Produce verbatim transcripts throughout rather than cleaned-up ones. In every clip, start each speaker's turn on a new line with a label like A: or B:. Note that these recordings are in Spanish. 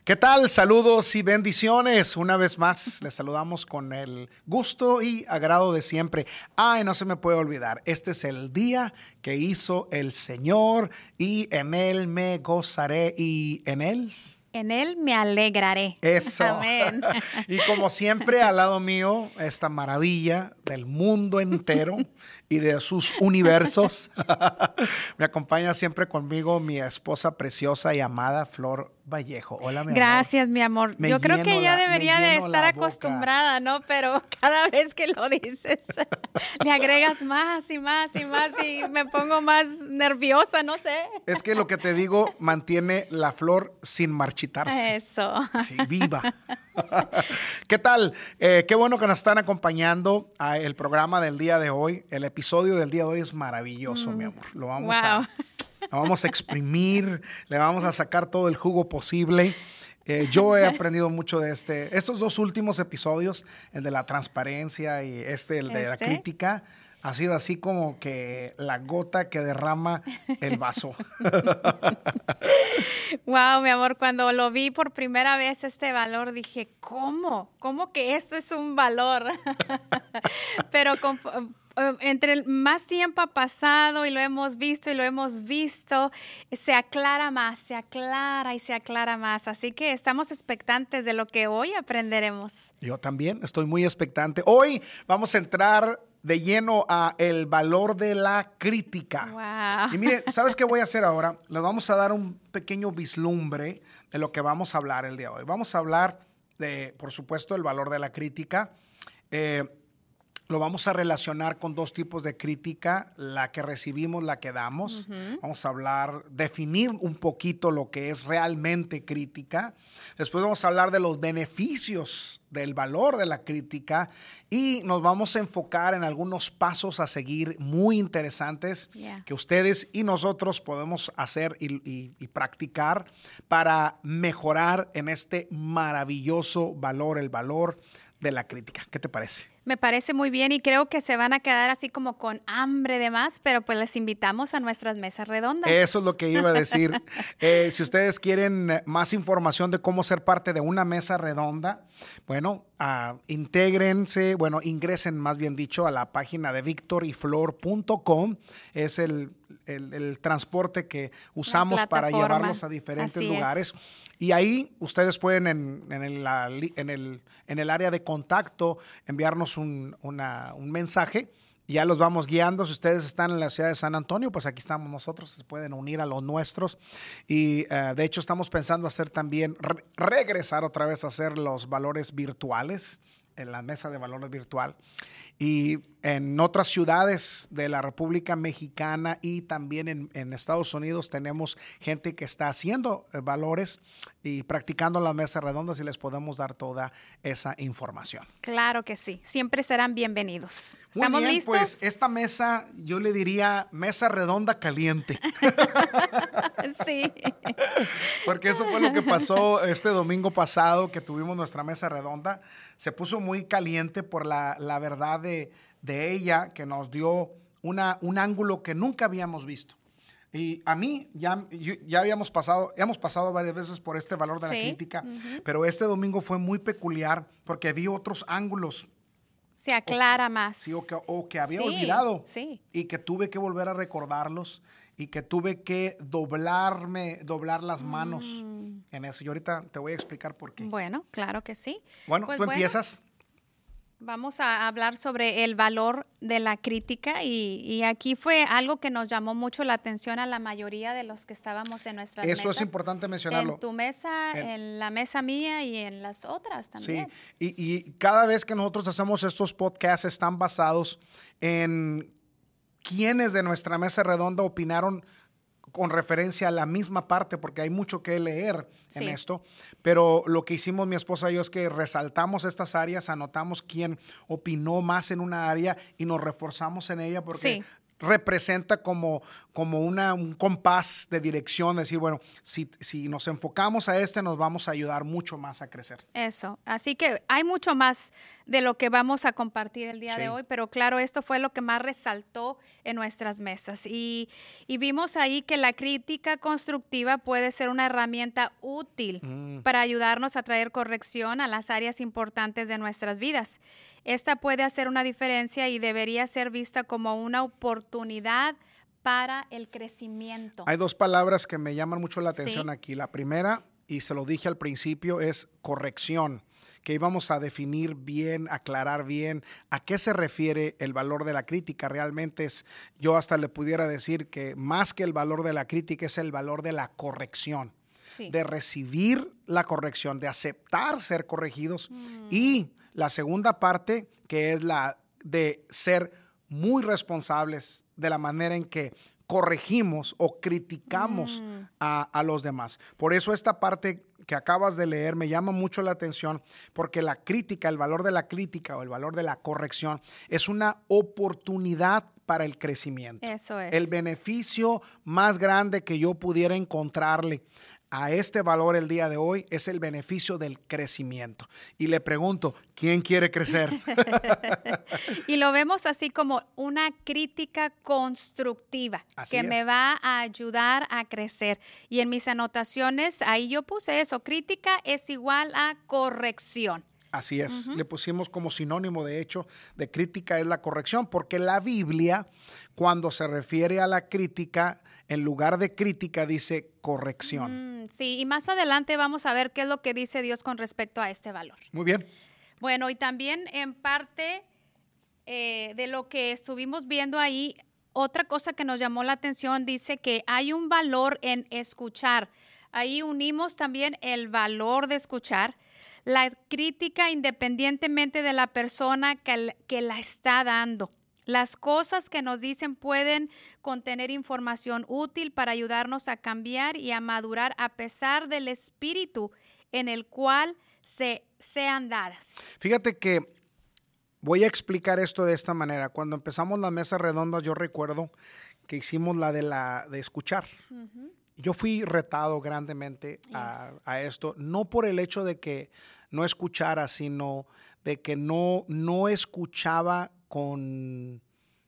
A: ¿Qué tal? Saludos y bendiciones. Una vez más, les saludamos con el gusto y agrado de siempre. Ay, no se me puede olvidar, este es el día que hizo el Señor y en Él me gozaré y en Él...
B: En Él me alegraré.
A: Eso.
B: Amén.
A: Y como siempre, al lado mío, esta maravilla del mundo entero y de sus universos. Me acompaña siempre conmigo mi esposa preciosa y amada, Flor Vallejo. Hola, mi
B: Gracias,
A: amor.
B: mi amor.
A: Me
B: Yo creo que ya
A: la,
B: debería de estar acostumbrada, ¿no? Pero cada vez que lo dices, le agregas más y más y más y me pongo más nerviosa, no sé.
A: Es que lo que te digo mantiene la flor sin marchitarse.
B: Eso.
A: Sí, viva. ¿Qué tal? Eh, qué bueno que nos están acompañando a el programa del día de hoy. El episodio del día de hoy es maravilloso, mm. mi amor. Lo vamos,
B: wow.
A: a, lo vamos a exprimir, le vamos a sacar todo el jugo posible. Eh, yo he aprendido mucho de este, estos dos últimos episodios, el de la transparencia y este, el de ¿Este? la crítica. Ha sido así como que la gota que derrama el vaso.
B: Wow, mi amor, cuando lo vi por primera vez este valor, dije, ¿cómo? ¿Cómo que esto es un valor? Pero con, entre más tiempo ha pasado y lo hemos visto y lo hemos visto, se aclara más, se aclara y se aclara más. Así que estamos expectantes de lo que hoy aprenderemos.
A: Yo también estoy muy expectante. Hoy vamos a entrar de lleno a el valor de la crítica.
B: Wow.
A: Y miren, ¿sabes qué voy a hacer ahora? Les vamos a dar un pequeño vislumbre de lo que vamos a hablar el día de hoy. Vamos a hablar de, por supuesto, el valor de la crítica. Eh, Lo vamos a relacionar con dos tipos de crítica, la que recibimos, la que damos. Uh-huh. Vamos a hablar, definir un poquito lo que es realmente crítica. Después vamos a hablar de los beneficios del valor de la crítica y nos vamos a enfocar en algunos pasos a seguir muy interesantes yeah. que ustedes y nosotros podemos hacer y, y, y practicar para mejorar en este maravilloso valor, el valor de la crítica. ¿Qué te parece?
B: Me parece muy bien y creo que se van a quedar así como con hambre de más, pero pues les invitamos a nuestras mesas redondas.
A: Eso es lo que iba a decir. eh, si ustedes quieren más información de cómo ser parte de una mesa redonda, bueno, uh, intégrense, bueno, ingresen más bien dicho a la página de victor y flor punto com. Es el, el, el transporte que usamos para llevarlos a diferentes Así lugares. Es. Y ahí ustedes pueden en, en, el, en, el, en el área de contacto enviarnos un, una, un mensaje y ya los vamos guiando. Si ustedes están en la ciudad de San Antonio, pues aquí estamos nosotros, se pueden unir a los nuestros. Y uh, de hecho estamos pensando hacer también, re- regresar otra vez a hacer los valores virtuales, en la mesa de valores virtual. Y en otras ciudades de la República Mexicana y también en, en Estados Unidos tenemos gente que está haciendo eh, valores y practicando las mesas redondas y les podemos dar toda esa información.
B: Claro que sí, siempre serán bienvenidos. ¿Estamos
A: Muy bien,
B: listos?
A: Pues esta mesa yo le diría mesa redonda caliente.
B: Sí.
A: Porque eso fue lo que pasó este domingo pasado que tuvimos nuestra mesa redonda. Se puso muy caliente por la, la verdad de, de ella que nos dio una, un ángulo que nunca habíamos visto. Y a mí ya, ya habíamos pasado, hemos pasado varias veces por este valor de sí. la crítica, uh-huh. pero este domingo fue muy peculiar porque vi otros ángulos.
B: Se aclara
A: o,
B: más.
A: Sí, o que, o que había
B: sí,
A: olvidado
B: sí.
A: y que tuve que volver a recordarlos y que tuve que doblarme, doblar las manos mm. en eso. Y ahorita te voy a explicar por qué.
B: Bueno, claro que sí.
A: Bueno,
B: pues
A: tú
B: bueno,
A: empiezas.
B: Vamos a hablar sobre el valor de la crítica y, y aquí fue algo que nos llamó mucho la atención a la mayoría de los que estábamos en nuestras
A: Eso
B: mesas.
A: Eso es importante mencionarlo.
B: En tu mesa, en, en la mesa mía y en las otras también.
A: Sí, y, y cada vez que nosotros hacemos estos podcasts están basados en quiénes de nuestra mesa redonda opinaron con referencia a la misma parte, porque hay mucho que leer sí. en esto, pero lo que hicimos mi esposa y yo es que resaltamos estas áreas, anotamos quién opinó más en una área y nos reforzamos en ella porque sí. representa como, como una, un compás de dirección, decir, bueno, si, si nos enfocamos a este, nos vamos a ayudar mucho más a crecer.
B: Eso, así que hay mucho más de lo que vamos a compartir el día
A: Sí.
B: de hoy, pero claro, esto fue lo que más resaltó en nuestras mesas. Y, y vimos ahí que la crítica constructiva puede ser una herramienta útil
A: Mm.
B: para ayudarnos a traer corrección a las áreas importantes de nuestras vidas. Esta puede hacer una diferencia y debería ser vista como una oportunidad para el crecimiento.
A: Hay dos palabras que me llaman mucho la atención
B: Sí.
A: aquí. La primera, y se lo dije al principio, es corrección, que íbamos a definir bien, aclarar bien a qué se refiere el valor de la crítica. Realmente es, yo hasta le pudiera decir que más que el valor de la crítica es el valor de la corrección,
B: Sí.
A: de recibir la corrección, de aceptar ser corregidos.
B: Mm.
A: Y la segunda parte, que es la de ser muy responsables de la manera en que corregimos o criticamos
B: Mm.
A: a, a los demás. Por eso esta parte que acabas de leer me llama mucho la atención, porque la crítica, el valor de la crítica o el valor de la corrección es una oportunidad para el crecimiento.
B: Eso es.
A: El beneficio más grande que yo pudiera encontrarle a este valor el día de hoy es el beneficio del crecimiento. Y le pregunto, ¿quién quiere crecer?
B: Y lo vemos así como una crítica constructiva
A: Así
B: que
A: es.
B: me va a ayudar a crecer. Y en mis anotaciones, ahí yo puse eso, crítica es igual a corrección.
A: Así es, le pusimos como sinónimo, de hecho, de crítica es la corrección, porque la Biblia, cuando se refiere a la crítica, en lugar de crítica dice corrección.
B: Mm, sí, y más adelante vamos a ver qué es lo que dice Dios con respecto a este valor.
A: Muy bien.
B: Bueno, y también en parte eh, de lo que estuvimos viendo ahí, otra cosa que nos llamó la atención dice que hay un valor en escuchar. Ahí unimos también el valor de escuchar, la crítica independientemente de la persona que, que la está dando. Las cosas que nos dicen pueden contener información útil para ayudarnos a cambiar y a madurar a pesar del espíritu en el cual se, sean dadas.
A: Fíjate que voy a explicar esto de esta manera. Cuando empezamos las mesas redondas, yo recuerdo que hicimos la de, la, de escuchar.
B: Uh-huh.
A: Yo fui retado grandemente a,
B: Yes.
A: a esto, no por el hecho de que no escuchara, sino de que no, no escuchaba con,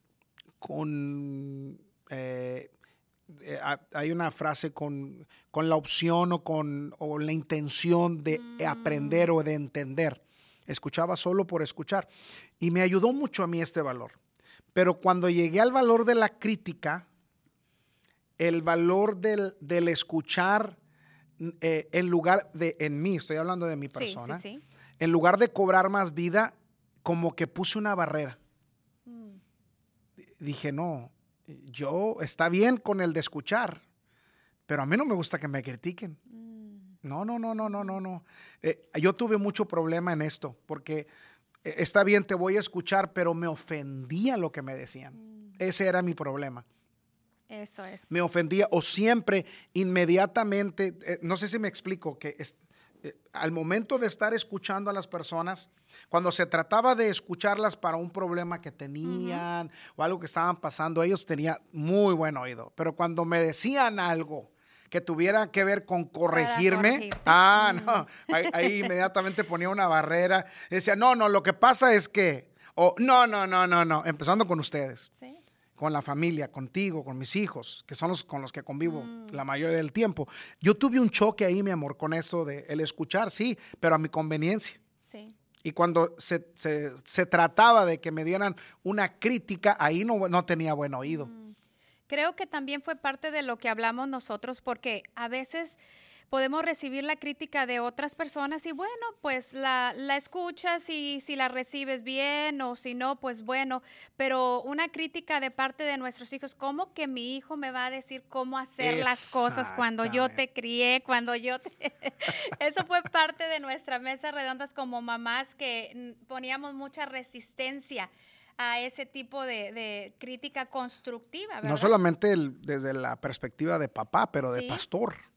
A: con eh, eh, hay una frase con, con la opción o con o la intención de
B: Mm.
A: aprender o de entender. Escuchaba solo por escuchar. Y me ayudó mucho a mí este valor. Pero cuando llegué al valor de la crítica, el valor del, del escuchar, eh, en lugar de, en mí, estoy hablando de mi persona,
B: Sí, sí, sí.
A: en lugar de cobrar más vida, como que puse una barrera.
B: Mm.
A: Dije, no, yo está bien con el de escuchar, pero a mí no me gusta que me critiquen.
B: Mm.
A: No, no, no, no, no, no, no. Eh, yo tuve mucho problema en esto, porque eh, está bien, te voy a escuchar, pero me ofendía lo que me decían.
B: Mm.
A: Ese era mi problema.
B: Eso es.
A: Me ofendía o siempre, inmediatamente, eh, no sé si me explico, que es, eh, al momento de estar escuchando a las personas, cuando se trataba de escucharlas para un problema que tenían uh-huh. o algo que estaban pasando, ellos tenían muy buen oído, pero cuando me decían algo que tuviera que ver con corregirme, ah, mm. no, ahí, ahí inmediatamente ponía una barrera, decía, no, no, lo que pasa es que, o no, no, no, no, no, empezando con ustedes.
B: ¿Sí?
A: Con la familia, contigo, con mis hijos, que son los con los que convivo mm. la mayoría del tiempo. Yo tuve un choque ahí, mi amor, con eso de el escuchar, sí, pero a mi conveniencia.
B: Sí.
A: Y cuando se, se, se trataba de que me dieran una crítica, ahí no, no tenía buen oído.
B: Mm. Creo que también fue parte de lo que hablamos nosotros, porque a veces podemos recibir la crítica de otras personas y bueno, pues la, la escuchas y si la recibes bien o si no, pues bueno, pero una crítica de parte de nuestros hijos, ¿cómo que mi hijo me va a decir cómo hacer las cosas cuando yo te crié, cuando yo te... Eso fue parte de nuestra mesa redondas como mamás que poníamos mucha resistencia a ese tipo de, de crítica constructiva, ¿verdad?
A: No solamente el, desde la perspectiva de papá, pero
B: ¿Sí?
A: de pastor.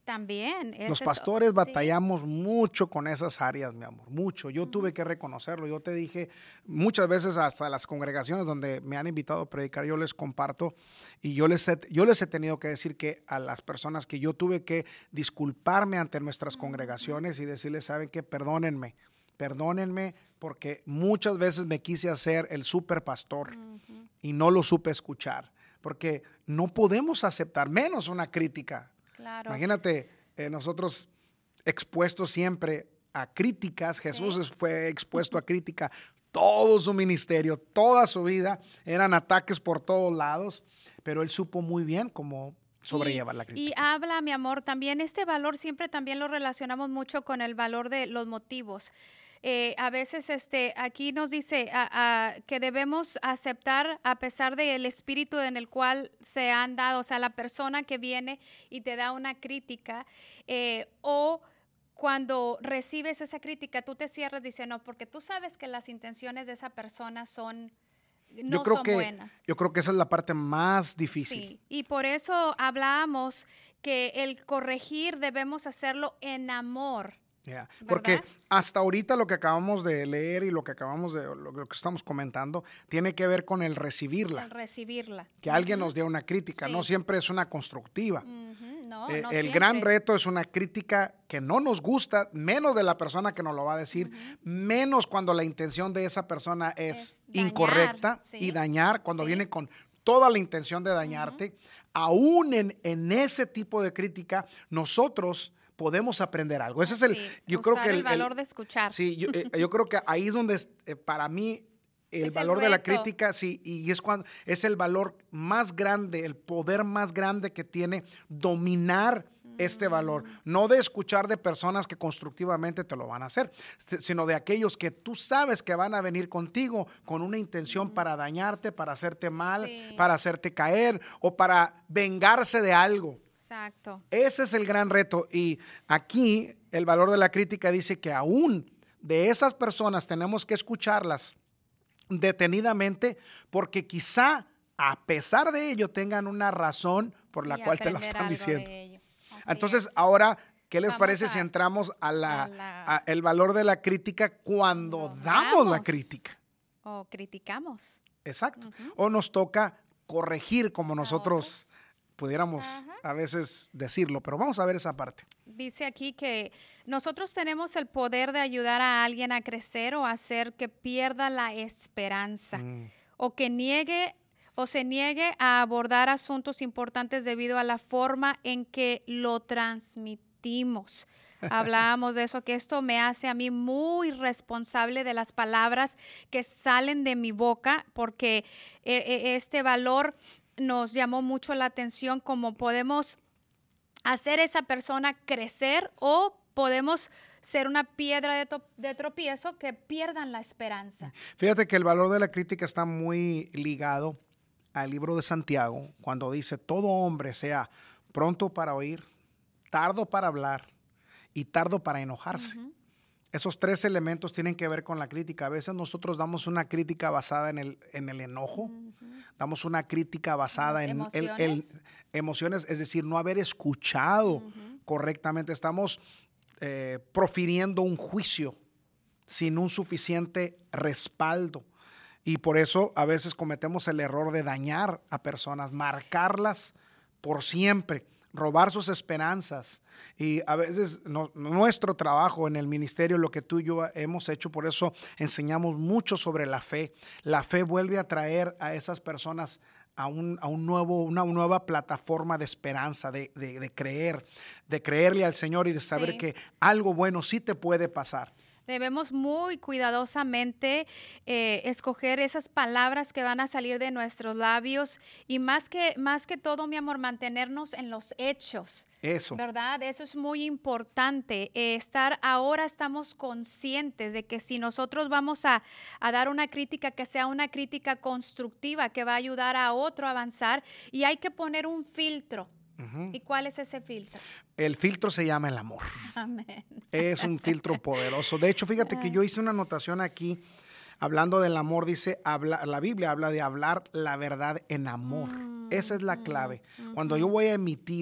B: También.
A: Los
B: ese es-
A: pastores
B: sí.
A: batallamos mucho con esas áreas, mi amor, mucho. Yo tuve que reconocerlo. Yo te dije muchas veces hasta las congregaciones donde me han invitado a predicar, yo les comparto y yo les he, yo les he tenido que decir que a las personas que yo tuve que disculparme ante nuestras congregaciones y decirles, ¿saben qué? Perdónenme, perdónenme porque muchas veces me quise hacer el super pastor
B: Ujú.
A: y no lo supe escuchar porque no podemos aceptar menos una crítica.
B: Claro.
A: Imagínate, eh, nosotros expuestos siempre a críticas. Jesús
B: Sí.
A: es- fue expuesto a crítica todo su ministerio, toda su vida. Eran ataques por todos lados, pero él supo muy bien cómo sobrellevar la
B: Y
A: crítica.
B: habla, mi amor, también este valor siempre también lo relacionamos mucho con el valor de los motivos. Eh, a veces este, aquí nos dice a- a- que debemos aceptar a pesar del espíritu en el cual se han dado, o sea, la persona que viene y te da una crítica eh, o cuando recibes esa crítica, tú te cierras diciendo, no, porque tú sabes que las intenciones de esa persona son, no
A: yo creo
B: son
A: que,
B: buenas.
A: yo creo que esa es la parte más difícil.
B: Sí, y por eso hablábamos que el corregir debemos hacerlo en amor.
A: Yeah.
B: ¿Verdad?
A: Porque hasta ahorita lo que acabamos de leer y lo que acabamos de lo, lo que estamos comentando tiene que ver con el recibirla.
B: El recibirla.
A: Que alguien nos dé una crítica,
B: Sí.
A: no siempre es una constructiva.
B: Ujú, no,
A: Eh,
B: no
A: el
B: siempre.
A: gran reto es una crítica que no nos gusta, menos de la persona que nos lo va a decir, menos cuando la intención de esa persona es,
B: Es dañar,
A: incorrecta
B: sí.
A: y dañar, cuando
B: Sí.
A: viene con toda la intención de dañarte. Aún en, en ese tipo de crítica, nosotros podemos aprender algo. Ese es el,
B: Sí,
A: yo creo
B: usar
A: que
B: el,
A: el,
B: valor
A: el-
B: de escuchar.
A: Sí, yo, eh, yo creo que ahí es donde es, eh, para mí el
B: Es el
A: valor de la
B: reto.
A: crítica, sí, y es cuando es el valor más grande, el poder más grande que tiene dominar este valor, no de escuchar de personas que constructivamente te lo van a hacer, s- sino de aquellos que tú sabes que van a venir contigo con una intención para dañarte, para hacerte mal,
B: Sí.
A: para hacerte caer o para vengarse de algo.
B: Exacto.
A: Ese es el gran reto. Y aquí el valor de la crítica dice que aún de esas personas tenemos que escucharlas detenidamente porque quizá a pesar de ello tengan una razón por la
B: Y
A: cual te lo
B: aprender
A: están
B: algo
A: diciendo.
B: de ello. Así
A: Entonces,
B: es.
A: ahora, ¿qué les
B: Vamos
A: parece
B: a-
A: si entramos a la,
B: a la-
A: a el valor de la crítica cuando
B: Cuando
A: damos la
B: damos.
A: crítica?
B: O criticamos.
A: Exacto. O nos toca corregir como nosotros
B: otros.
A: pudiéramos
B: Ajá.
A: a veces decirlo, pero vamos a ver esa parte.
B: Dice aquí que nosotros tenemos el poder de ayudar a alguien a crecer o hacer que pierda la esperanza
A: Mm.
B: o que niegue o se niegue a abordar asuntos importantes debido a la forma en que lo transmitimos. Hablábamos de eso, que esto me hace a mí muy responsable de las palabras que salen de mi boca, porque eh, eh, este valor nos llamó mucho la atención, como podemos hacer esa persona crecer o podemos ser una piedra de, to- de tropiezo que pierdan la esperanza.
A: Fíjate que el valor de la crítica está muy ligado al libro de Santiago, cuando dice, todo hombre sea pronto para oír, tardo para hablar y tardo para enojarse. Esos tres elementos tienen que ver con la crítica. A veces nosotros damos una crítica basada en el, en el enojo, damos una crítica basada en,
B: Las
A: el- el-
B: emociones.
A: emociones, es decir, no haber escuchado correctamente. Estamos eh, profiriendo un juicio sin un suficiente respaldo. Y por eso a veces cometemos el error de dañar a personas, marcarlas por siempre, robar sus esperanzas. Y a veces no- nuestro trabajo en el ministerio, lo que tú y yo hemos hecho, por eso enseñamos mucho sobre la fe. La fe vuelve a traer a esas personas a, un, a un nuevo, una nueva plataforma de esperanza, de, de- de creer, de creerle al Señor y de saber
B: Sí.
A: que algo bueno sí te puede pasar.
B: Debemos muy cuidadosamente eh, escoger esas palabras que van a salir de nuestros labios y más que, más que todo, mi amor, mantenernos en los hechos.
A: Eso.
B: ¿Verdad? Eso es muy importante. eh, estar ahora estamos conscientes de que si nosotros vamos a, a dar una crítica, que sea una crítica constructiva, que va a ayudar a otro a avanzar y hay que poner un filtro.
A: Ujú.
B: ¿Y cuál es ese filtro?
A: El filtro se llama el amor.
B: Amén.
A: Es un filtro poderoso. De hecho, fíjate que yo hice una anotación aquí hablando del amor. Dice, habla, la Biblia habla de hablar la verdad en amor. Esa es la clave. Cuando yo voy a emitir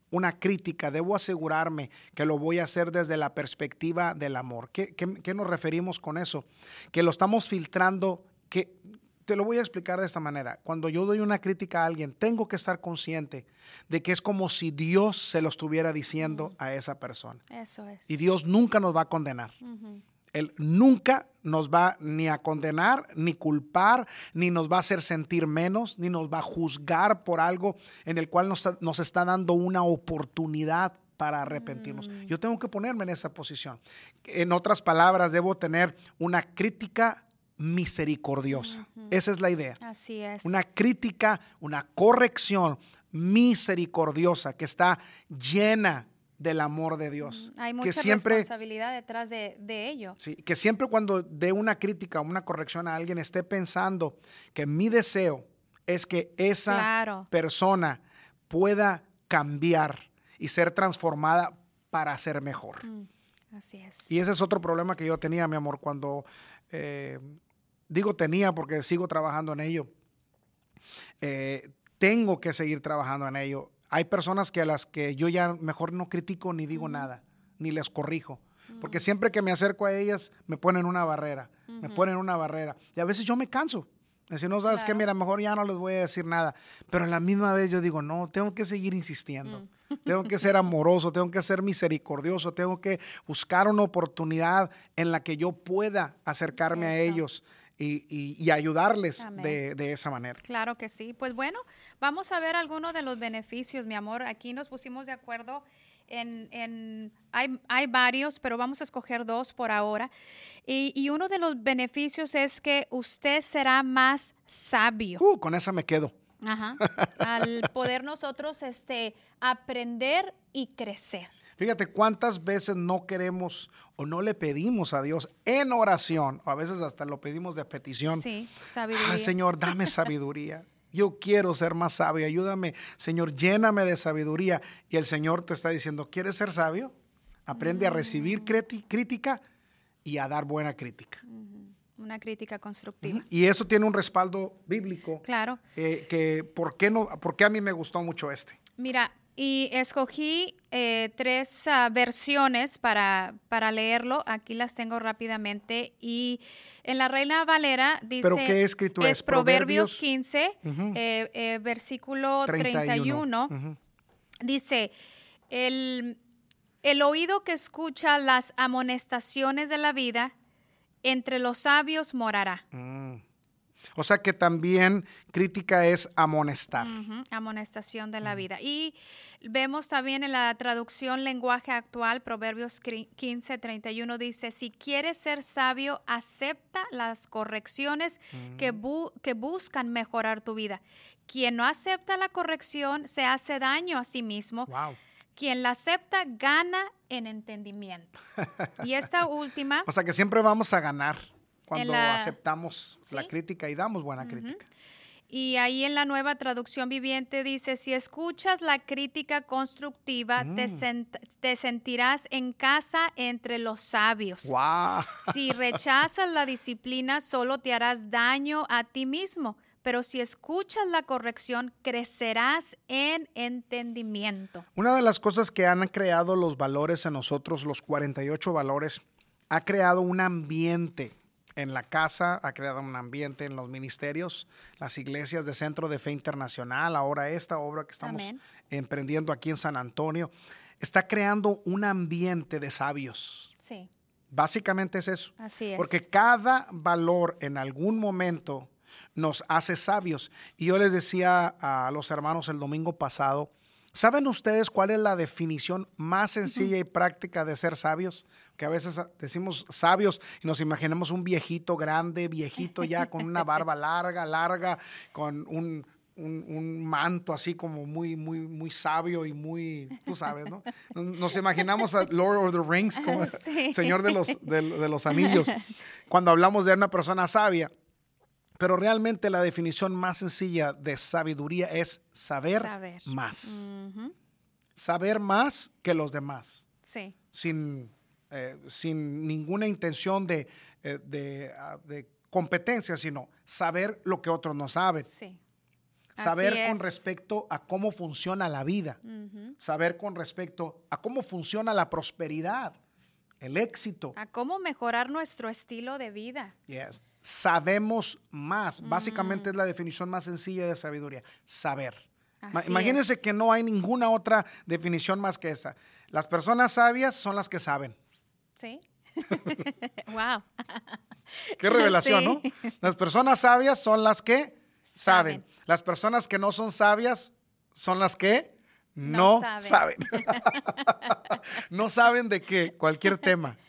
A: una crítica, debo asegurarme que lo voy a hacer desde la perspectiva del amor. ¿Qué, qué, qué nos referimos con eso? Que lo estamos filtrando, que te lo voy a explicar de esta manera. Cuando yo doy una crítica a alguien, tengo que estar consciente de que es como si Dios se lo estuviera diciendo a esa persona.
B: Eso es.
A: Y Dios nunca nos va a condenar.
B: Uh-huh.
A: Él nunca nos va ni a condenar, ni culpar, ni nos va a hacer sentir menos, ni nos va a juzgar por algo en el cual nos, nos está dando una oportunidad para arrepentirnos. Mm. Yo tengo que ponerme en esa posición. En otras palabras, debo tener una crítica misericordiosa. Uh-huh. Esa es la idea.
B: Así es.
A: Una crítica, una corrección misericordiosa que está llena del amor de Dios.
B: Hay mucha
A: que siempre,
B: responsabilidad detrás de, de ello.
A: Sí, que siempre cuando dé una crítica o una corrección a alguien esté pensando que mi deseo es que esa
B: claro.
A: persona pueda cambiar y ser transformada para ser mejor.
B: Mm, así es.
A: Y ese es otro problema que yo tenía, mi amor, cuando, eh, digo tenía porque sigo trabajando en ello. Eh, tengo que seguir trabajando en ello. Hay personas que a las que yo ya mejor no critico ni digo uh-huh. nada, ni les corrijo. Uh-huh. Porque siempre que me acerco a ellas, me ponen una barrera, uh-huh. me ponen una barrera. Y a veces yo me canso. Decir, no, ¿sabes claro. qué? Mira, mejor ya no les voy a decir nada. Pero a la misma vez yo digo, no, tengo que seguir insistiendo. Uh-huh. Tengo que ser amoroso, tengo que ser misericordioso, tengo que buscar una oportunidad en la que yo pueda acercarme Eso. a ellos. Y, y, y ayudarles de, de esa manera.
B: Claro que sí. Pues bueno, vamos a ver algunos de los beneficios, mi amor. Aquí nos pusimos de acuerdo en, en hay, hay varios, pero vamos a escoger dos por ahora. Y, y uno de los beneficios es que usted será más sabio.
A: Uh, con esa me quedo.
B: Ajá. Al poder nosotros este, aprender y crecer.
A: Fíjate cuántas veces no queremos o no le pedimos a Dios en oración, o a veces hasta lo pedimos de petición.
B: Sí, sabiduría.
A: Ay, Señor, dame sabiduría. Yo quiero ser más sabio. Ayúdame, Señor, lléname de sabiduría. Y el Señor te está diciendo, ¿quieres ser sabio? Aprende mm. a recibir crítica y a dar buena crítica.
B: Mm-hmm. Una crítica constructiva.
A: Y eso tiene un respaldo bíblico.
B: Claro.
A: Eh, que, ¿por qué no, por qué a mí me gustó mucho este?
B: Mira, y escogí eh, tres uh, versiones para, para leerlo. Aquí las tengo rápidamente. Y en la Reina Valera dice...
A: ¿Pero qué escritura es?
B: Es Proverbios quince,
A: uh-huh.
B: eh, eh, versículo treinta y uno. Uh-huh. Dice, el, el oído que escucha las amonestaciones de la vida, entre los sabios morará.
A: Mm. O sea que también crítica es amonestar.
B: Uh-huh. Amonestación de la uh-huh. vida. Y vemos también en la traducción lenguaje actual, Proverbios quince, treinta y uno, dice, si quieres ser sabio, acepta las correcciones uh-huh. que, bu- que buscan mejorar tu vida. Quien no acepta la corrección se hace daño a sí mismo.
A: Wow.
B: Quien la acepta gana en entendimiento. Y esta última...
A: O sea que siempre vamos a ganar cuando
B: la,
A: aceptamos ¿sí? la crítica y damos buena uh-huh. crítica.
B: Y ahí en la Nueva Traducción Viviente dice, si escuchas la crítica constructiva, mm. te, sent- te sentirás en casa entre los sabios.
A: Wow.
B: Si rechazas la disciplina, solo te harás daño a ti mismo. Pero si escuchas la corrección, crecerás en entendimiento.
A: Una de las cosas que han creado los valores en nosotros, los cuarenta y ocho valores, ha creado un ambiente en la casa, ha creado un ambiente en los ministerios, las iglesias de Centro de Fe Internacional, ahora esta obra que estamos Amén. emprendiendo aquí en San Antonio, está creando un ambiente de sabios.
B: Sí.
A: Básicamente es eso.
B: Así es.
A: Porque cada valor en algún momento nos hace sabios. Y yo les decía a los hermanos el domingo pasado, ¿saben ustedes cuál es la definición más sencilla y práctica de ser sabios? Que a veces decimos sabios y nos imaginamos un viejito grande, viejito ya con una barba larga, larga, con un, un, un manto así como muy, muy, muy sabio y muy, tú sabes, ¿no? Nos imaginamos a Lord of the Rings como sí. Señor de los, de, de los Anillos, cuando hablamos de una persona sabia. Pero realmente la definición más sencilla de sabiduría es saber, saber. más. Uh-huh. Saber más que los demás.
B: Sí.
A: Sin, eh, sin ninguna intención de, eh, de, uh, de competencia, sino saber lo que otros no saben.
B: Sí.
A: saber
B: Así
A: con
B: es.
A: respecto a cómo funciona la vida,
B: Ujú.
A: saber con respecto a cómo funciona la prosperidad, el éxito.
B: A cómo mejorar nuestro estilo de vida.
A: Yes. Sabemos más.
B: Mm.
A: Básicamente es la definición más sencilla de sabiduría, saber. Ma-
B: Así
A: Imagínense
B: es.
A: que no hay ninguna otra definición más que esa. Las personas sabias son las que saben.
B: Sí. Wow.
A: Qué revelación,
B: Sí.
A: ¿no? Las personas sabias son las que saben.
B: Saben.
A: Las personas que no son sabias son las que
B: No
A: no,
B: saben.
A: saben. No saben de qué, cualquier tema.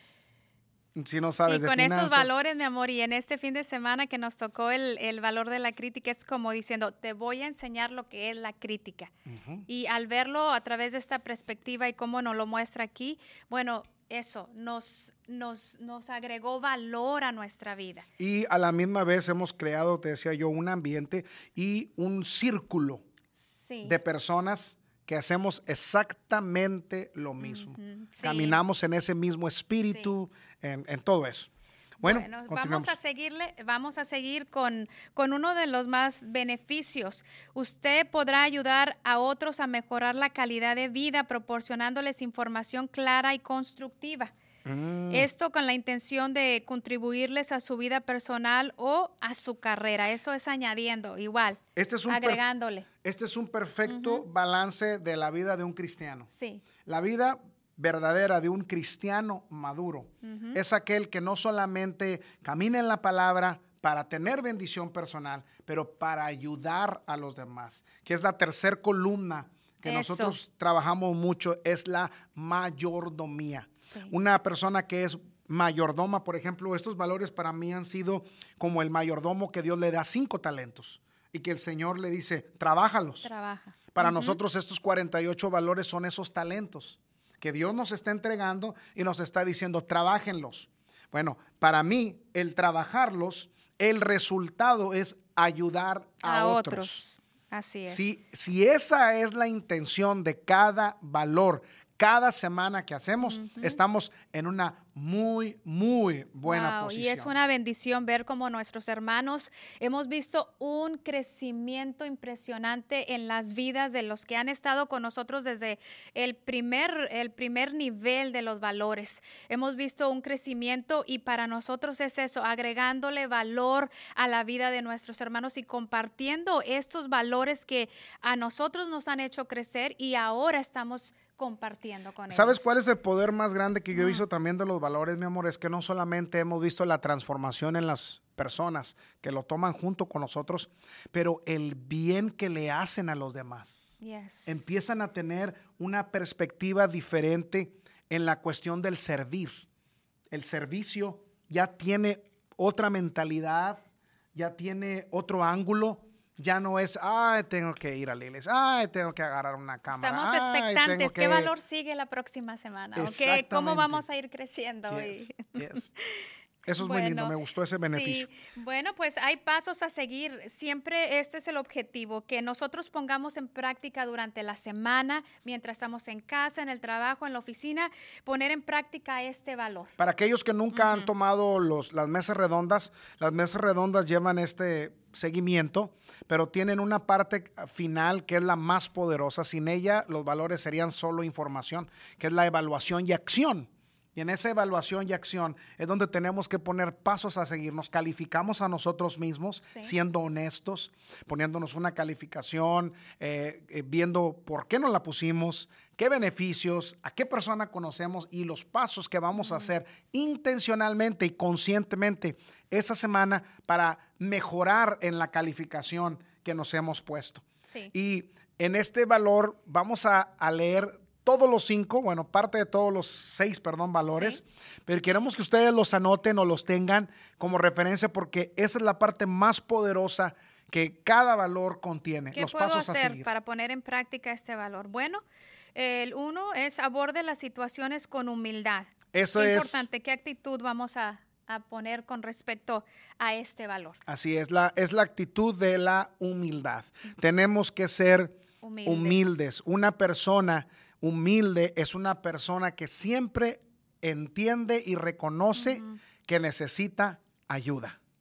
A: Si no sabes
B: Y
A: de
B: con
A: finanzas.
B: estos valores, mi amor, y en este fin de semana que nos tocó el, el valor de la crítica, es como diciendo, te voy a enseñar lo que es la crítica.
A: Ujú.
B: Y al verlo a través de esta perspectiva y cómo nos lo muestra aquí, bueno, eso nos, nos, nos agregó valor a nuestra vida.
A: Y a la misma vez hemos creado, te decía yo, un ambiente y un círculo
B: Sí.
A: de personas que hacemos exactamente lo mismo.
B: Ujú, sí.
A: Caminamos en ese mismo espíritu, en, en todo eso. Bueno,
B: Bueno,
A: continuamos.
B: vamos a seguirle, vamos a seguir con, con uno de los más beneficios. Usted podrá ayudar a otros a mejorar la calidad de vida proporcionándoles información clara y constructiva.
A: Mm.
B: Esto con la intención de contribuirles a su vida personal o a su carrera. Eso es añadiendo, igual,
A: Este es un, perf-
B: agregándole.
A: este es un perfecto balance de la vida de un cristiano.
B: Sí,
A: La vida verdadera de un cristiano maduro es aquel que no solamente camina en la palabra para tener bendición personal, pero para ayudar a los demás, que es la tercer columna que
B: Eso.
A: nosotros trabajamos mucho, es la mayordomía.
B: Sí.
A: Una persona que es mayordoma, por ejemplo, estos valores para mí han sido como el mayordomo que Dios le da cinco talentos y que el Señor le dice, trabájalos.
B: trabaja.
A: Para nosotros estos cuarenta y ocho valores son esos talentos que Dios nos está entregando y nos está diciendo, trabájenlos. Bueno, para mí, el trabajarlos, el resultado es ayudar a,
B: A
A: otros.
B: otros. Así es.
A: Si, si esa es la intención de cada valor, cada semana que hacemos, estamos en una muy, muy buena
B: Wow,
A: posición.
B: y es una bendición ver cómo nuestros hermanos hemos visto un crecimiento impresionante en las vidas de los que han estado con nosotros desde el primer, el primer nivel de los valores. Hemos visto un crecimiento y para nosotros es eso, agregándole valor a la vida de nuestros hermanos y compartiendo estos valores que a nosotros nos han hecho crecer y ahora estamos compartiendo con ellos.
A: ¿Sabes cuál es el poder más grande que yo he visto también de los valores, mi amor? Es que no solamente hemos visto la transformación en las personas que lo toman junto con nosotros, pero el bien que le hacen a los demás.
B: Yes.
A: Empiezan a tener una perspectiva diferente en la cuestión del servir. El servicio ya tiene otra mentalidad, ya tiene otro ángulo. Ya no es, ay, tengo que ir a la iglesia, ay, tengo que agarrar una cámara.
B: Estamos
A: ay, tengo
B: expectantes.
A: que...
B: ¿Qué valor sigue la próxima semana? ¿O qué-
A: Exactamente.
B: ¿Cómo vamos a ir creciendo?
A: Yes,
B: Y-
A: yes. Eso es muy lindo, me gustó ese beneficio.
B: Sí, bueno, pues hay pasos a seguir. Siempre este es el objetivo, que nosotros pongamos en práctica durante la semana, mientras estamos en casa, en el trabajo, en la oficina, poner en práctica este valor.
A: Para aquellos que nunca han tomado los, las mesas redondas, las mesas redondas llevan este seguimiento, pero tienen una parte final que es la más poderosa. Sin ella, los valores serían solo información, que es la evaluación y acción. Y en esa evaluación y acción es donde tenemos que poner pasos a seguir. Nos calificamos a nosotros mismos,
B: Sí.
A: siendo honestos, poniéndonos una calificación, eh, eh, viendo por qué nos la pusimos, qué beneficios, a qué persona conocemos y los pasos que vamos a hacer intencionalmente y conscientemente esa semana para mejorar en la calificación que nos hemos puesto.
B: Sí.
A: Y en este valor vamos a, a leer todos los cinco, bueno, parte de todos los seis, perdón, valores,
B: Sí.
A: pero queremos que ustedes los anoten o los tengan como referencia porque esa es la parte más poderosa que cada valor contiene.
B: ¿Qué
A: Los
B: puedo
A: pasos a
B: hacer
A: seguir.
B: para poner en práctica este valor? Bueno, el uno es aborde las situaciones con humildad.
A: Eso
B: Qué
A: es.
B: importante. ¿Qué actitud vamos a, a poner con respecto a este valor?
A: Así es, la, es la actitud de la humildad. Tenemos que ser
B: Humildes.
A: humildes. Una persona humilde es una persona que siempre entiende y reconoce que necesita ayuda.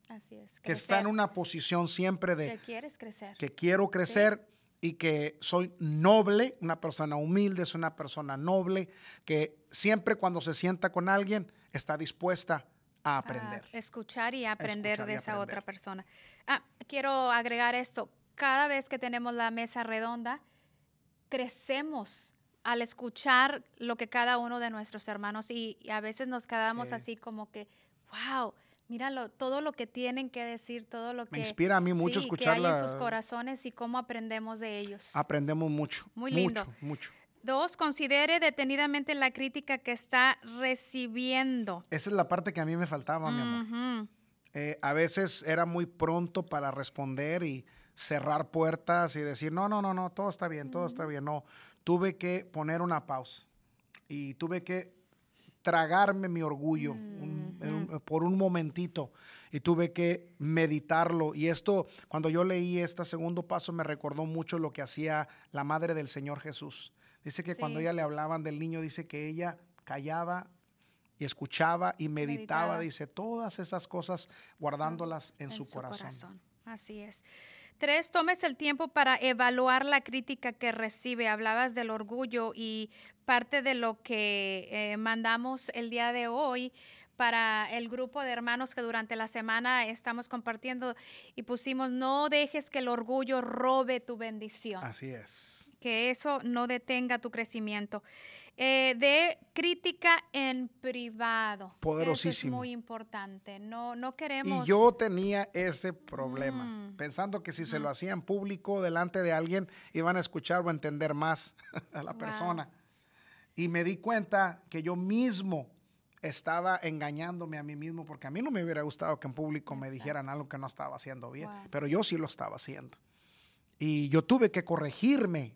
B: Así es.
A: Que está en una posición siempre de...
B: Que quieres crecer.
A: Que quiero crecer. Sí. Y que soy noble, una persona humilde, es una persona noble, que siempre cuando se sienta con alguien está dispuesta a aprender.
B: A escuchar y aprender
A: escuchar
B: de
A: y
B: esa
A: aprender.
B: otra persona. Ah, quiero agregar esto. Cada vez que tenemos la mesa redonda, crecemos al escuchar lo que cada uno de nuestros hermanos y, y a veces nos quedamos
A: Sí.
B: así como que, wow, míralo, todo lo que tienen que decir, todo lo que...
A: Me inspira a mí mucho
B: sí,
A: escuchar
B: que hay
A: la-
B: en sus corazones y cómo aprendemos de ellos.
A: Aprendemos mucho.
B: Muy lindo.
A: Mucho, mucho.
B: Dos, considere detenidamente la crítica que está recibiendo.
A: Esa es la parte que a mí me faltaba, mi amor.
B: Ujú.
A: Eh, a veces era muy pronto para responder y cerrar puertas y decir, no, no, no, no, todo está bien, todo está bien. No, tuve que poner una pausa y tuve que tragarme mi orgullo un- un- por un momentito y tuve que meditarlo. Y esto, cuando yo leí este segundo paso, me recordó mucho lo que hacía la madre del Señor Jesús. Dice que
B: Sí.
A: cuando ella le hablaban del niño, dice que ella callaba y escuchaba y meditaba,
B: Meditaba.
A: dice, todas esas cosas guardándolas en, su, corazón.
B: Así es. Tres, tomes el tiempo para evaluar la crítica que recibe. Hablabas del orgullo y parte de lo que eh, mandamos el día de hoy para el grupo de hermanos que durante la semana estamos compartiendo y pusimos, no dejes que el orgullo robe tu bendición.
A: Así es.
B: Que eso no detenga tu crecimiento. Eh, de crítica en privado.
A: Poderosísimo.
B: Eso es muy importante. No, no queremos...
A: Y yo tenía ese problema,
B: Mm.
A: pensando que si se lo hacía en público delante de alguien, iban a escuchar o entender más a la
B: Wow.
A: persona. Y me di cuenta que yo mismo estaba engañándome a mí mismo, porque a mí no me hubiera gustado que en público me
B: Exacto.
A: dijeran algo que no estaba haciendo bien,
B: Wow.
A: pero yo sí lo estaba haciendo. Y yo tuve que corregirme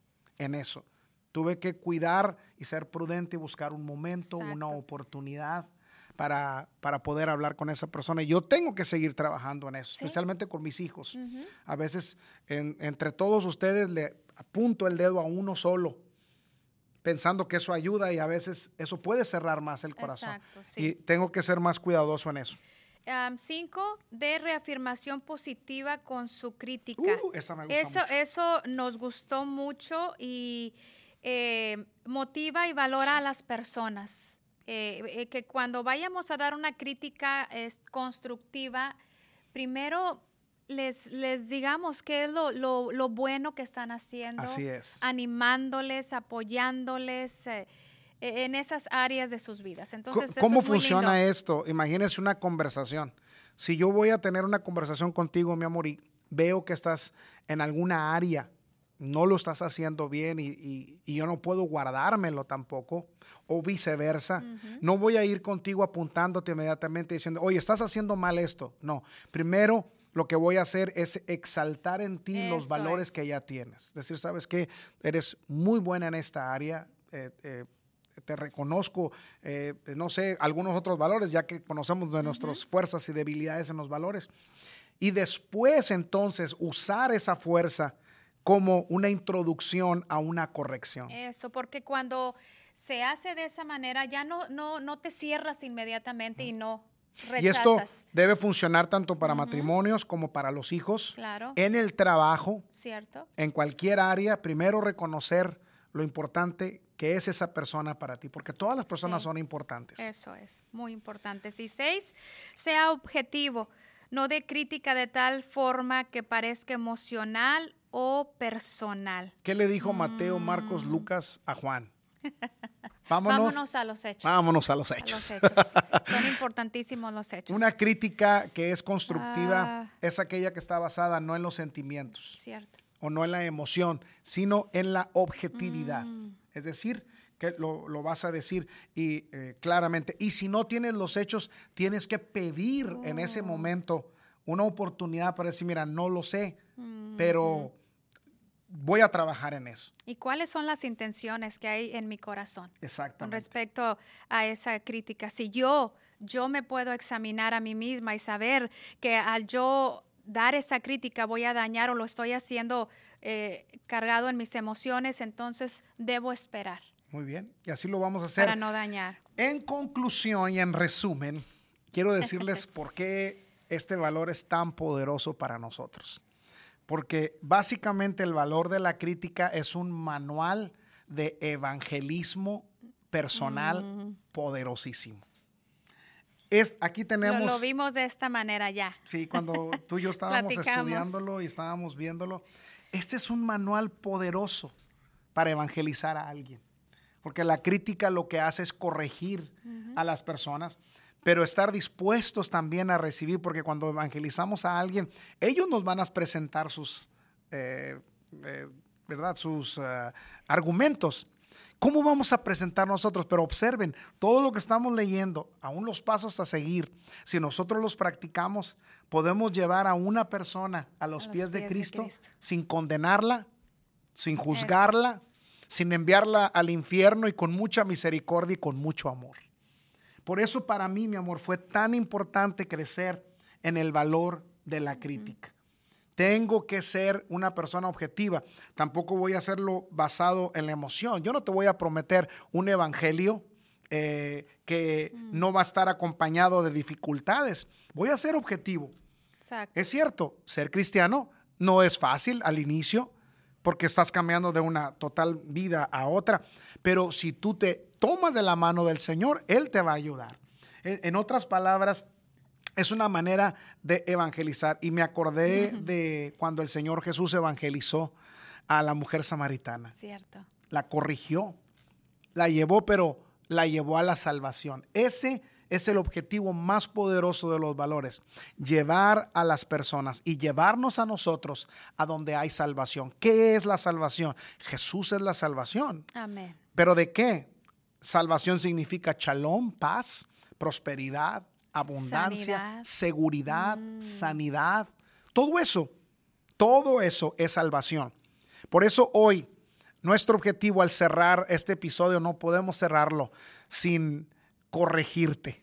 A: en eso. Tuve que cuidar y ser prudente y buscar un momento,
B: Exacto.
A: una oportunidad para, para poder hablar con esa persona. Y yo tengo que seguir trabajando en eso,
B: Sí.
A: especialmente con mis hijos.
B: Ujú.
A: A veces en- entre todos ustedes le apunto el dedo a uno solo, pensando que eso ayuda, y a veces eso puede cerrar más el corazón.
B: Exacto, sí.
A: Y tengo que ser más cuidadoso en eso.
B: Um, cinco, de reafirmación positiva con su crítica.
A: Uh, esa me gusta
B: Eso,
A: mucho.
B: eso nos gustó mucho y eh, motiva y valora a las personas. Eh, eh, que cuando vayamos a dar una crítica es, constructiva, primero les, les digamos qué es lo, lo, lo bueno que están haciendo,
A: Así es.
B: animándoles, apoyándoles eh, en esas áreas de sus vidas. Entonces, eso
A: ¿Cómo
B: es muy
A: funciona
B: lindo.
A: esto? Imagínese una conversación. Si yo voy a tener una conversación contigo, mi amor, y veo que estás en alguna área, no lo estás haciendo bien y, y- y yo no puedo guardármelo tampoco, o viceversa,
B: Ujú.
A: no voy a ir contigo apuntándote inmediatamente diciendo, oye, estás haciendo mal esto. No, primero lo que voy a hacer es exaltar en ti los
B: Eso
A: valores
B: es.
A: que ya tienes. Es decir, ¿sabes qué? Eres muy buena en esta área, eh, eh, te reconozco, eh, no sé, algunos otros valores, ya que conocemos de nuestras fuerzas y debilidades en los valores. Y después, entonces, usar esa fuerza como una introducción a una corrección.
B: Eso, porque cuando se hace de esa manera, ya no, no, no te cierras inmediatamente y no rechazas.
A: Y esto debe funcionar tanto para matrimonios como para los hijos,
B: Claro.
A: en el trabajo,
B: ¿Cierto?
A: en cualquier área. Primero reconocer lo importante que es esa persona para ti, porque todas las personas
B: Sí.
A: son importantes.
B: Eso es, muy importante. Y seis, sea objetivo, no de crítica de tal forma que parezca emocional o personal.
A: ¿Qué le dijo Mateo, Marcos, Lucas a Juan? Vámonos,
B: Vámonos a los hechos.
A: vámonos a los
B: A
A: hechos.
B: los hechos. Son importantísimos los hechos.
A: Una crítica que es constructiva
B: Ah.
A: es aquella que está basada no en los sentimientos
B: Cierto.
A: o no en la emoción, sino en la objetividad.
B: Mm.
A: Es decir, que lo, lo vas a decir y eh, claramente. Y si no tienes los hechos, tienes que pedir en ese
B: Oh.
A: momento una oportunidad para decir, mira, no lo sé,
B: Mm.
A: pero voy a trabajar en eso.
B: ¿Y cuáles son las intenciones que hay en mi corazón con
A: Exactamente.
B: respecto a esa crítica? Si yo, yo me puedo examinar a mí misma y saber que al yo dar esa crítica voy a dañar o lo estoy haciendo eh, cargado en mis emociones, entonces debo esperar
A: Muy bien. Y así lo vamos a hacer.
B: para no dañar.
A: En conclusión y en resumen, quiero decirles por qué este valor es tan poderoso para nosotros. Porque básicamente el valor de la crítica es un manual de evangelismo personal mm. poderosísimo. Es, aquí tenemos...
B: Lo, lo vimos de esta manera ya.
A: Sí, cuando tú y yo estábamos estudiándolo y estábamos viéndolo. Este es un manual poderoso para evangelizar a alguien. Porque la crítica lo que hace es corregir uh-huh. a las personas, pero estar dispuestos también a recibir, porque cuando evangelizamos a alguien, ellos nos van a presentar sus, eh, eh, ¿verdad? sus uh, argumentos. ¿Cómo vamos a presentar nosotros? Pero observen, todo lo que estamos leyendo, aún los pasos a seguir, si nosotros los practicamos, podemos llevar a una persona a los, a pies, los pies de, Cristo, de Cristo sin condenarla, sin juzgarla, Eso. sin enviarla al infierno y con mucha misericordia y con mucho amor. Por eso para mí, mi amor, fue tan importante crecer en el valor de la crítica. Uh-huh. Tengo que ser una persona objetiva. Tampoco voy a hacerlo basado en la emoción. Yo no te voy a prometer un evangelio eh, que mm. no va a estar acompañado de dificultades. Voy a ser objetivo. Exacto. Es cierto, ser cristiano no es fácil al inicio porque estás cambiando de una total vida a otra. Pero si tú te tomas de la mano del Señor, Él te va a ayudar. En, en otras palabras, es una manera de evangelizar. Y me acordé uh-huh. de cuando el Señor Jesús evangelizó a la mujer samaritana.
B: Cierto.
A: La corrigió, la llevó, pero la llevó a la salvación. Ese es el objetivo más poderoso de los valores. Llevar a las personas y llevarnos a nosotros a donde hay salvación. ¿Qué es la salvación? Jesús es la salvación.
B: Amén.
A: ¿Pero de qué? Salvación significa shalom, paz, prosperidad, abundancia, sanidad. seguridad, mm. sanidad, todo eso, todo eso es salvación. Por eso hoy, nuestro objetivo al cerrar este episodio, no podemos cerrarlo sin corregirte,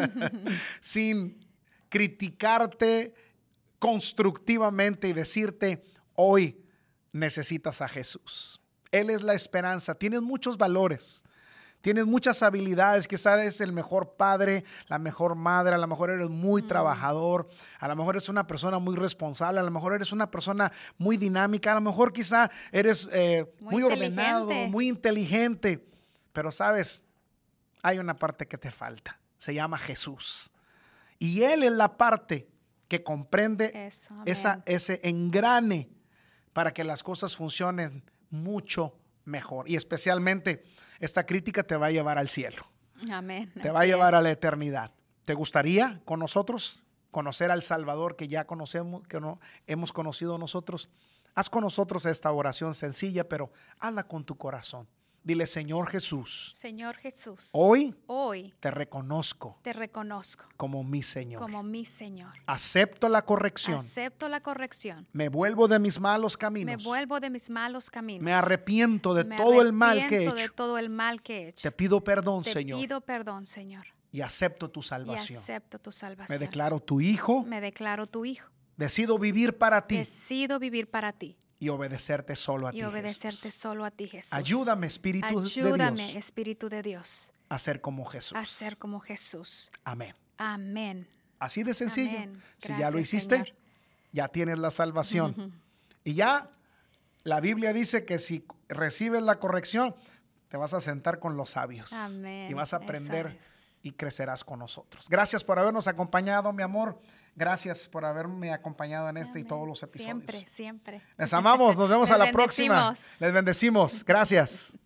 A: sin criticarte constructivamente y decirte, hoy necesitas a Jesús. Él es la esperanza, tienes muchos valores. Tienes muchas habilidades, quizás eres el mejor padre, la mejor madre, a lo mejor eres muy mm. trabajador, a lo mejor eres una persona muy responsable, a lo mejor eres una persona muy dinámica, a lo mejor quizá eres eh, muy, muy ordenado, muy inteligente. Pero sabes, hay una parte que te falta, se llama Jesús. Y Él es la parte que comprende Eso, esa, ese engrane para que las cosas funcionen mucho mejor. Y especialmente esta crítica te va a llevar al cielo.
B: Amén.
A: Te va a llevar es. a la eternidad. ¿Te gustaría con nosotros conocer al Salvador que ya conocemos, que no hemos conocido nosotros? Haz con nosotros esta oración sencilla, pero hazla con tu corazón. Dile, Señor Jesús.
B: Señor Jesús.
A: Hoy,
B: hoy
A: te reconozco.
B: Te reconozco.
A: Como mi Señor.
B: Como mi Señor.
A: Acepto la corrección.
B: Acepto la corrección.
A: Me vuelvo de mis malos caminos.
B: Me vuelvo de mis malos caminos.
A: Me arrepiento de
B: Me
A: todo
B: arrepiento
A: el mal que he hecho.
B: de todo el mal que he hecho.
A: Te pido perdón,
B: Te
A: Señor.
B: Te pido perdón, Señor.
A: Y acepto tu salvación.
B: Y acepto tu salvación.
A: Me declaro tu hijo.
B: Me declaro tu hijo.
A: Decido vivir para ti.
B: Decido vivir para ti.
A: Y obedecerte solo a
B: y
A: ti,
B: obedecerte
A: Jesús.
B: solo a ti, Jesús.
A: Ayúdame, Espíritu
B: Ayúdame,
A: de Dios.
B: Espíritu de Dios.
A: A ser como Jesús.
B: A ser como Jesús.
A: Amén.
B: Amén.
A: Así de sencillo.
B: Amén.
A: Si
B: Gracias,
A: ya lo hiciste,
B: Señor.
A: ya tienes la salvación.
B: Uh-huh.
A: Y ya la Biblia dice que si recibes la corrección, te vas a sentar con los sabios.
B: Amén.
A: Y vas a aprender y crecerás con nosotros. Gracias por habernos acompañado, mi amor. Gracias por haberme acompañado en este Amén. Y todos los episodios.
B: Siempre, siempre.
A: Les amamos. Nos vemos
B: Les
A: a la próxima. Les bendecimos. Gracias.